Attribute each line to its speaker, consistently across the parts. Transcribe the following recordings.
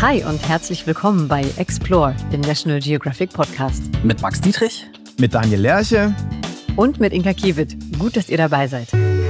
Speaker 1: Hi und herzlich willkommen bei Explore, dem National Geographic Podcast.
Speaker 2: Mit Max Dietrich,
Speaker 3: mit Daniel Lerche
Speaker 1: und mit Inka Kiewit. Gut, dass ihr dabei seid.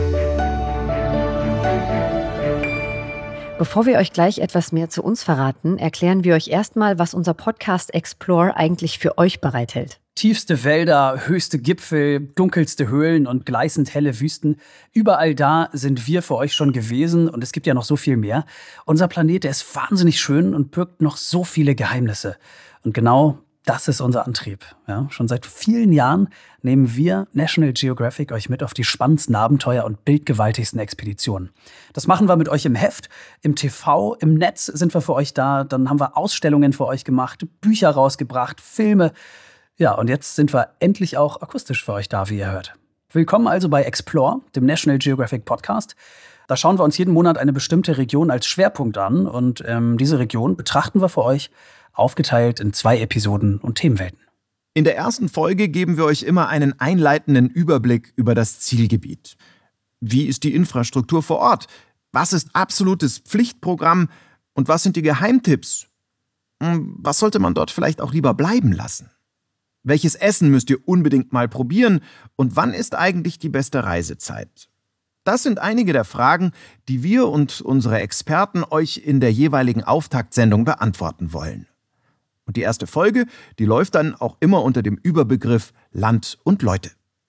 Speaker 1: Bevor wir euch gleich etwas mehr zu uns verraten, erklären wir euch erstmal, was unser Podcast Explore eigentlich für euch bereithält.
Speaker 2: Tiefste Wälder, höchste Gipfel, dunkelste Höhlen und gleißend helle Wüsten. Überall da sind wir für euch schon gewesen und es gibt ja noch so viel mehr. Unser Planet, der ist wahnsinnig schön und birgt noch so viele Geheimnisse. Und genau das ist unser Antrieb. Ja, schon seit vielen Jahren nehmen wir, National Geographic, euch mit auf die spannendsten Abenteuer und bildgewaltigsten Expeditionen. Das machen wir mit euch im Heft, im TV, im Netz sind wir für euch da. Dann haben wir Ausstellungen für euch gemacht, Bücher rausgebracht, Filme. Ja, und jetzt sind wir endlich auch akustisch für euch da, wie ihr hört. Willkommen also bei Explore, dem National Geographic Podcast. Da schauen wir uns jeden Monat eine bestimmte Region als Schwerpunkt an und diese Region betrachten wir für euch, aufgeteilt in 2 Episoden und Themenwelten.
Speaker 3: In der ersten Folge geben wir euch immer einen einleitenden Überblick über das Zielgebiet. Wie ist die Infrastruktur vor Ort? Was ist absolutes Pflichtprogramm? Und was sind die Geheimtipps? Was sollte man dort vielleicht auch lieber bleiben lassen? Welches Essen müsst ihr unbedingt mal probieren? Und wann ist eigentlich die beste Reisezeit? Das sind einige der Fragen, die wir und unsere Experten euch in der jeweiligen Auftaktsendung beantworten wollen. Und die erste Folge, die läuft dann auch immer unter dem Überbegriff Land und Leute.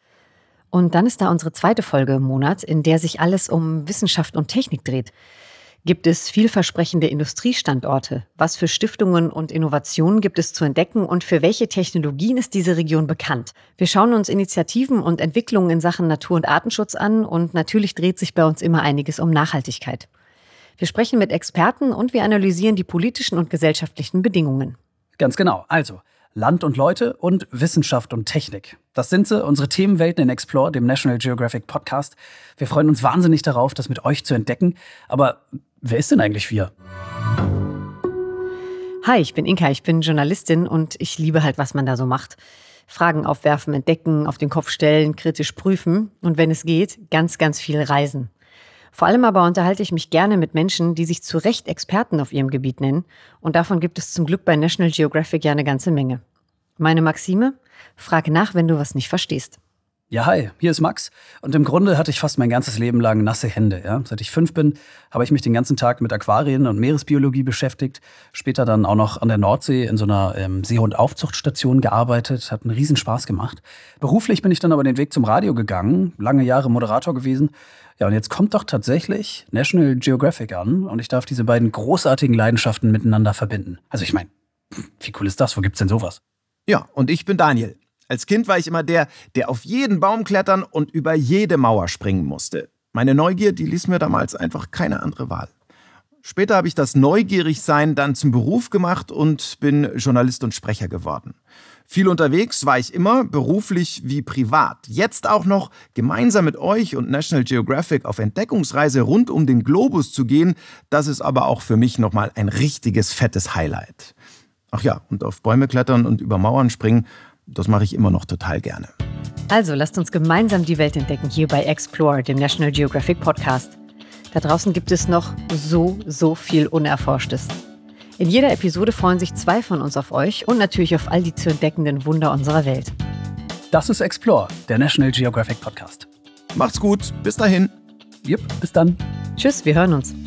Speaker 1: Und dann ist da unsere zweite Folge im Monat, in der sich alles um Wissenschaft und Technik dreht. Gibt es vielversprechende Industriestandorte? Was für Stiftungen und Innovationen gibt es zu entdecken und für welche Technologien ist diese Region bekannt? Wir schauen uns Initiativen und Entwicklungen in Sachen Natur- und Artenschutz an und natürlich dreht sich bei uns immer einiges um Nachhaltigkeit. Wir sprechen mit Experten und wir analysieren die politischen und gesellschaftlichen Bedingungen.
Speaker 2: Ganz genau. Also Land und Leute und Wissenschaft und Technik. Das sind sie, unsere Themenwelten in Explore, dem National Geographic Podcast. Wir freuen uns wahnsinnig darauf, das mit euch zu entdecken. Aber wer ist denn eigentlich wir?
Speaker 1: Hi, ich bin Inka, ich bin Journalistin und ich liebe halt, was man da so macht. Fragen aufwerfen, entdecken, auf den Kopf stellen, kritisch prüfen und wenn es geht, ganz, ganz viel reisen. Vor allem aber unterhalte ich mich gerne mit Menschen, die sich zu Recht Experten auf ihrem Gebiet nennen. Und davon gibt es zum Glück bei National Geographic ja eine ganze Menge. Meine Maxime? Frage nach, wenn du was nicht verstehst.
Speaker 2: Ja, hi, hier ist Max. Und im Grunde hatte ich fast mein ganzes Leben lang nasse Hände. Ja? Seit ich 5 bin, habe ich mich den ganzen Tag mit Aquarien und Meeresbiologie beschäftigt. Später dann auch noch an der Nordsee in so einer Seehundaufzuchtstation gearbeitet. Hat einen Riesenspaß gemacht. Beruflich bin ich dann aber den Weg zum Radio gegangen. Lange Jahre Moderator gewesen. Ja, und jetzt kommt doch tatsächlich National Geographic an. Und ich darf diese beiden großartigen Leidenschaften miteinander verbinden. Also ich meine, wie cool ist das? Wo gibt's denn sowas?
Speaker 3: Ja, und ich bin Daniel. Als Kind war ich immer der auf jeden Baum klettern und über jede Mauer springen musste. Meine Neugier, die ließ mir damals einfach keine andere Wahl. Später habe ich das Neugierigsein dann zum Beruf gemacht und bin Journalist und Sprecher geworden. Viel unterwegs war ich immer, beruflich wie privat. Jetzt auch noch gemeinsam mit euch und National Geographic auf Entdeckungsreise rund um den Globus zu gehen, das ist aber auch für mich nochmal ein richtiges fettes Highlight. Ach ja, und auf Bäume klettern und über Mauern springen, das mache ich immer noch total gerne.
Speaker 1: Also lasst uns gemeinsam die Welt entdecken hier bei Explore, dem National Geographic Podcast. Da draußen gibt es noch so viel Unerforschtes. In jeder Episode freuen sich 2 von uns auf euch und natürlich auf all die zu entdeckenden Wunder unserer Welt.
Speaker 2: Das ist Explore, der National Geographic Podcast.
Speaker 3: Macht's gut, bis dahin.
Speaker 2: Jupp, bis dann.
Speaker 1: Tschüss, wir hören uns.